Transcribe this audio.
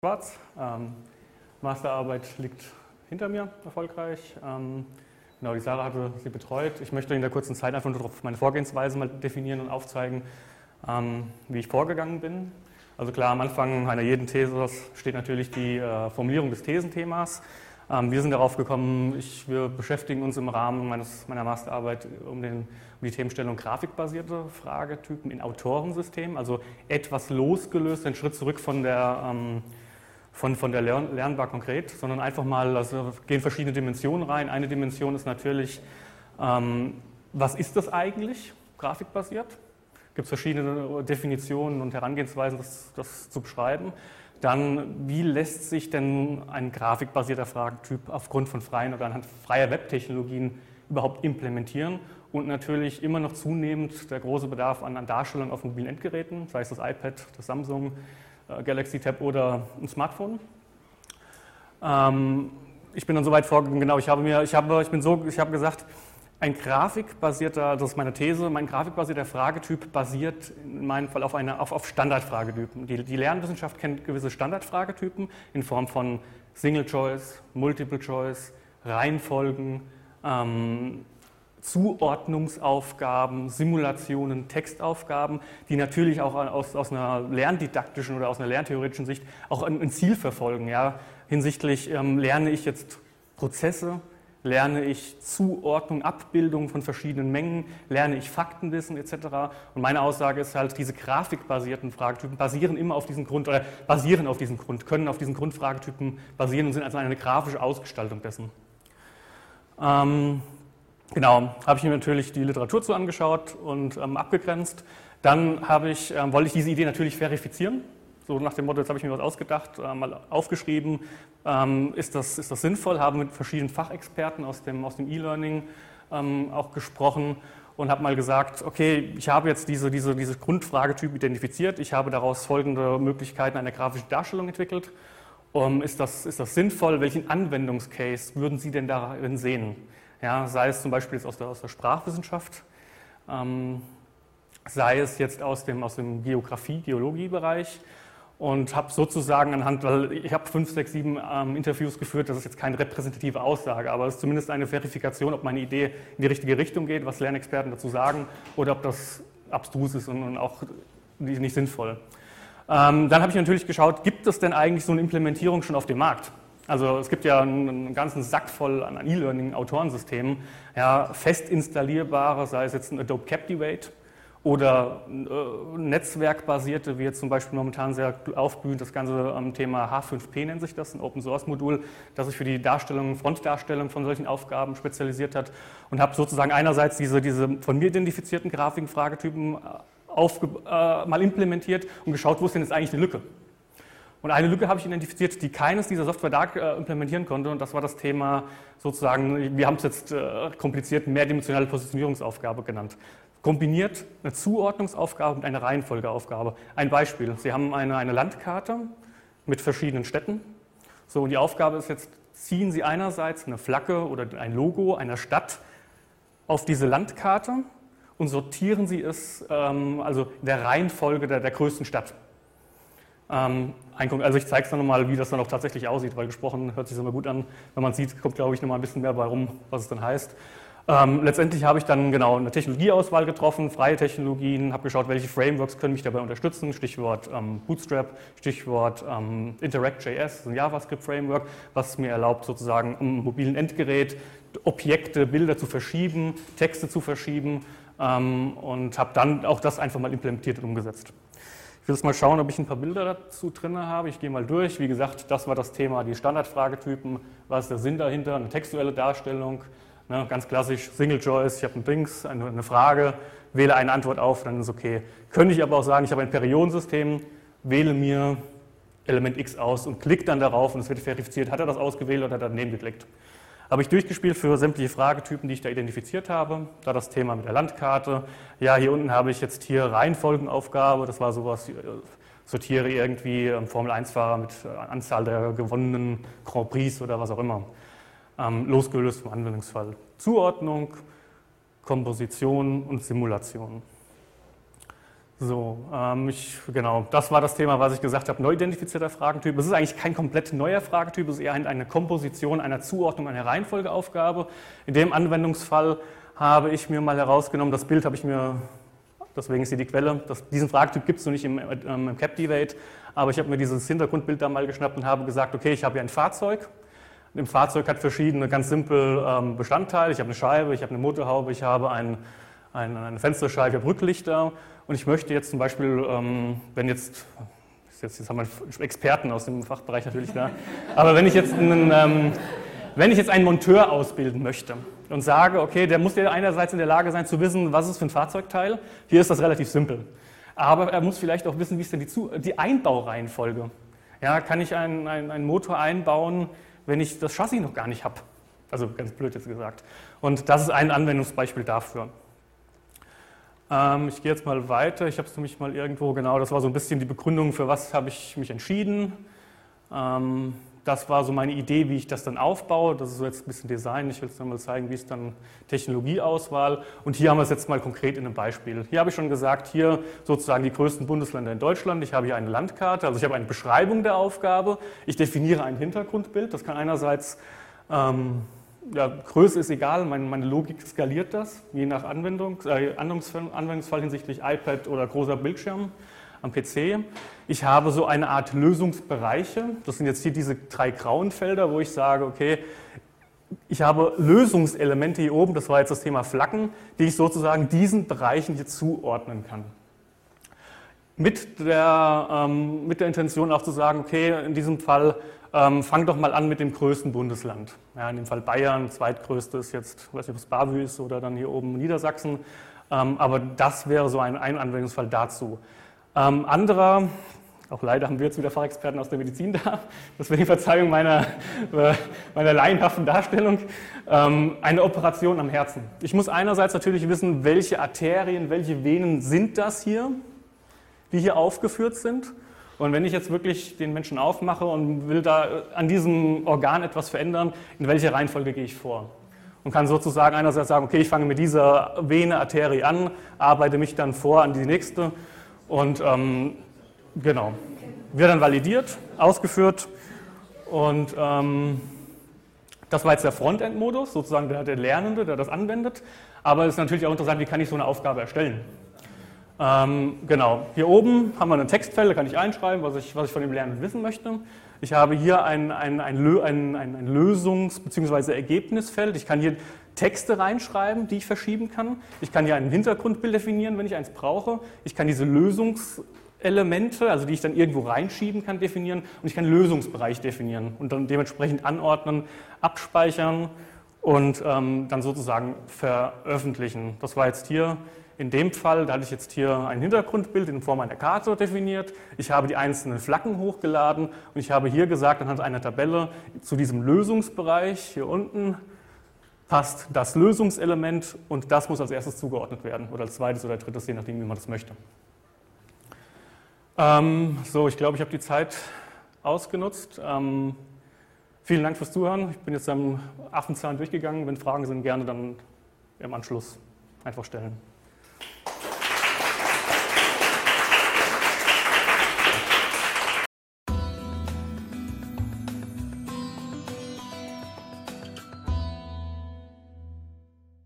Schwarz. Masterarbeit liegt hinter mir, erfolgreich. Genau, die Sarah hatte sie betreut. Ich möchte in der kurzen Zeit einfach nur meine Vorgehensweise mal definieren und aufzeigen, wie ich vorgegangen bin. Also klar, am Anfang einer jeden These steht natürlich die Formulierung des Thesenthemas. Wir sind darauf gekommen, wir beschäftigen uns im Rahmen meiner Masterarbeit um die Themenstellung grafikbasierte Fragetypen in Autorensystemen, also etwas losgelöst, einen Schritt zurück von der Lernbar konkret, sondern einfach mal, also gehen verschiedene Dimensionen rein. Eine Dimension ist natürlich, was ist das eigentlich, grafikbasiert? Gibt es verschiedene Definitionen und Herangehensweisen, das zu beschreiben. Dann, wie lässt sich denn ein grafikbasierter Fragentyp aufgrund von freien oder anhand freier Webtechnologien überhaupt implementieren? Und natürlich immer noch zunehmend der große Bedarf an Darstellung auf mobilen Endgeräten, sei es das iPad, das Samsung Galaxy Tab oder ein Smartphone. Ich bin dann so weit vorgegangen, genau, ich habe gesagt, ein grafikbasierter, das ist meine These, mein grafikbasierter Fragetyp basiert in meinem Fall auf Standardfragetypen. Die Lernwissenschaft kennt gewisse Standardfragetypen in Form von Single Choice, Multiple Choice, Reihenfolgen, Zuordnungsaufgaben, Simulationen, Textaufgaben, die natürlich auch aus einer lerndidaktischen oder aus einer lerntheoretischen Sicht auch ein Ziel verfolgen. Ja? Hinsichtlich lerne ich jetzt Prozesse, lerne ich Zuordnung, Abbildung von verschiedenen Mengen, lerne ich Faktenwissen etc. Und meine Aussage ist halt, diese grafikbasierten Fragetypen basieren auf diesen können auf diesen Grundfragetypen basieren und sind also eine grafische Ausgestaltung dessen. Genau, habe ich mir natürlich die Literatur zu angeschaut und abgegrenzt. Dann wollte ich diese Idee natürlich verifizieren. So nach dem Motto, jetzt habe ich mir was ausgedacht, mal aufgeschrieben, ist das sinnvoll, habe mit verschiedenen Fachexperten aus dem E-Learning auch gesprochen und habe mal gesagt, okay, ich habe jetzt diese Grundfragetyp identifiziert, ich habe daraus folgende Möglichkeiten einer grafischen Darstellung entwickelt. Ist das sinnvoll? Welchen Anwendungscase würden Sie denn darin sehen? Ja, sei es zum Beispiel jetzt aus der Sprachwissenschaft, sei es jetzt aus dem Geologie-Bereich. Und habe sozusagen weil ich habe 5, 6, 7 Interviews geführt, das ist jetzt keine repräsentative Aussage, aber es ist zumindest eine Verifikation, ob meine Idee in die richtige Richtung geht, was Lernexperten dazu sagen, oder ob das abstrus ist und auch nicht sinnvoll. Dann habe ich natürlich geschaut, gibt es denn eigentlich so eine Implementierung schon auf dem Markt? Also es gibt ja einen ganzen Sack voll an E-Learning-Autorensystemen, ja, fest installierbare, sei es jetzt ein Adobe Captivate, oder netzwerkbasierte, wie jetzt zum Beispiel momentan sehr aufblühend, das ganze Thema H5P nennt sich das, ein Open-Source-Modul, das sich für die Frontdarstellung von solchen Aufgaben spezialisiert hat und habe sozusagen einerseits diese von mir identifizierten Grafiken-Fragetypen mal implementiert und geschaut, wo ist denn jetzt eigentlich eine Lücke. Und eine Lücke habe ich identifiziert, die keines dieser Software implementieren konnte, und das war das Thema sozusagen, wir haben es jetzt kompliziert, mehrdimensionale Positionierungsaufgabe genannt. Kombiniert eine Zuordnungsaufgabe mit einer Reihenfolgeaufgabe. Ein Beispiel, Sie haben eine Landkarte mit verschiedenen Städten. So, und die Aufgabe ist jetzt, ziehen Sie einerseits eine Flagge oder ein Logo einer Stadt auf diese Landkarte und sortieren Sie es also in der Reihenfolge der größten Stadt. Also ich zeige es dann nochmal, wie das dann auch tatsächlich aussieht, weil gesprochen hört sich das immer gut an. Wenn man sieht, kommt, glaube ich, nochmal ein bisschen mehr bei rum, was es dann heißt. Letztendlich habe ich dann genau eine Technologieauswahl getroffen, freie Technologien, habe geschaut, welche Frameworks können mich dabei unterstützen, Stichwort Bootstrap, Stichwort Interact.js, ein JavaScript-Framework, was mir erlaubt, sozusagen am mobilen Endgerät Objekte, Bilder zu verschieben, Texte zu verschieben und habe dann auch das einfach mal implementiert und umgesetzt. Ich will jetzt mal schauen, ob ich ein paar Bilder dazu drin habe. Ich gehe mal durch. Wie gesagt, das war das Thema, die Standardfragetypen. Was ist der Sinn dahinter? Eine textuelle Darstellung. Ne, ganz klassisch, Single Choice, ich habe eine Frage, wähle eine Antwort auf, dann ist okay. Könnte ich aber auch sagen, ich habe ein Periodensystem, wähle mir Element X aus und klicke dann darauf und es wird verifiziert, hat er das ausgewählt oder hat er daneben geklickt. Habe ich durchgespielt für sämtliche Fragetypen, die ich da identifiziert habe. Da das Thema mit der Landkarte. Ja, hier unten habe ich jetzt hier Reihenfolgenaufgabe, das war sowas, sortiere irgendwie Formel-1-Fahrer mit Anzahl der gewonnenen Grand Prix oder was auch immer. Losgelöst vom Anwendungsfall. Zuordnung, Komposition und Simulation. So, genau, das war das Thema, was ich gesagt habe, neu identifizierter Fragentyp. Es ist eigentlich kein komplett neuer Fragentyp, es ist eher eine Komposition einer Zuordnung, einer Reihenfolgeaufgabe. In dem Anwendungsfall habe ich mir mal herausgenommen, das Bild habe ich mir, deswegen ist hier die Quelle, diesen Fragentyp gibt es noch nicht im CapDebate, aber ich habe mir dieses Hintergrundbild da mal geschnappt und habe gesagt, okay, ich habe hier ein Fahrzeug. Im Fahrzeug hat verschiedene, ganz simpel Bestandteile. Ich habe eine Scheibe, ich habe eine Motorhaube, ich habe eine Fensterscheibe, ich habe Rücklichter. Und ich möchte jetzt zum Beispiel, wenn jetzt haben wir Experten aus dem Fachbereich natürlich da, aber wenn ich jetzt einen Monteur ausbilden möchte und sage, okay, der muss ja einerseits in der Lage sein zu wissen, was ist für ein Fahrzeugteil, hier ist das relativ simpel. Aber er muss vielleicht auch wissen, wie ist denn die Einbaureihenfolge. Ja, kann ich einen Motor einbauen, wenn ich das Chassis noch gar nicht habe? Also ganz blöd jetzt gesagt. Und das ist ein Anwendungsbeispiel dafür. Ich gehe jetzt mal weiter. Ich habe es nämlich mal irgendwo, genau, das war so ein bisschen die Begründung, für was habe ich mich entschieden. Das war so meine Idee, wie ich das dann aufbaue. Das ist so jetzt ein bisschen Design. Ich will es dann mal zeigen, wie es dann Technologieauswahl. Und hier haben wir es jetzt mal konkret in einem Beispiel. Hier habe ich schon gesagt, hier sozusagen die größten Bundesländer in Deutschland. Ich habe hier eine Landkarte, also ich habe eine Beschreibung der Aufgabe. Ich definiere ein Hintergrundbild. Das kann einerseits, ja, Größe ist egal, meine Logik skaliert das, je nach Anwendungsfall hinsichtlich iPad oder großer Bildschirm am PC. Ich habe so eine Art Lösungsbereiche. Das sind jetzt hier diese 3 grauen Felder, wo ich sage, okay, ich habe Lösungselemente hier oben, das war jetzt das Thema Flaggen, die ich sozusagen diesen Bereichen hier zuordnen kann. Mit der Intention auch zu sagen, okay, in diesem Fall fang doch mal an mit dem größten Bundesland. Ja, in dem Fall Bayern, zweitgrößte ist jetzt, ich weiß nicht, ob es Bavü ist oder dann hier oben Niedersachsen, aber das wäre so ein Anwendungsfall dazu. Anderer, auch leider haben wir jetzt wieder Fachexperten aus der Medizin da, deswegen Verzeihung meiner laienhaften Darstellung, eine Operation am Herzen. Ich muss einerseits natürlich wissen, welche Arterien, welche Venen sind das hier, die hier aufgeführt sind. Und wenn ich jetzt wirklich den Menschen aufmache und will da an diesem Organ etwas verändern, in welcher Reihenfolge gehe ich vor? Und kann sozusagen einerseits sagen, okay, ich fange mit dieser Vene, Arterie an, arbeite mich dann vor an die nächste und genau, wird dann validiert, ausgeführt und das war jetzt der Frontend-Modus, sozusagen der Lernende, der das anwendet, aber es ist natürlich auch interessant, wie kann ich so eine Aufgabe erstellen? Genau, hier oben haben wir ein Textfeld, da kann ich einschreiben, was ich von dem Lernenden wissen möchte. Ich habe hier ein Lösungs- bzw. Ergebnisfeld. Ich kann hier Texte reinschreiben, die ich verschieben kann. Ich kann hier ein Hintergrundbild definieren, wenn ich eins brauche. Ich kann diese Lösungselemente, also die ich dann irgendwo reinschieben kann, definieren. Und ich kann einen Lösungsbereich definieren und dann dementsprechend anordnen, abspeichern und dann sozusagen veröffentlichen. Das war jetzt hier. In dem Fall, da hatte ich jetzt hier ein Hintergrundbild in Form einer Karte definiert. Ich habe die einzelnen Flaggen hochgeladen und ich habe hier gesagt, anhand einer Tabelle zu diesem Lösungsbereich hier unten passt das Lösungselement und das muss als erstes zugeordnet werden oder als zweites oder drittes, je nachdem, wie man das möchte. So, ich glaube, ich habe die Zeit ausgenutzt. Vielen Dank fürs Zuhören. Ich bin jetzt am Affenzahn durchgegangen. Wenn Fragen sind, gerne dann im Anschluss einfach stellen.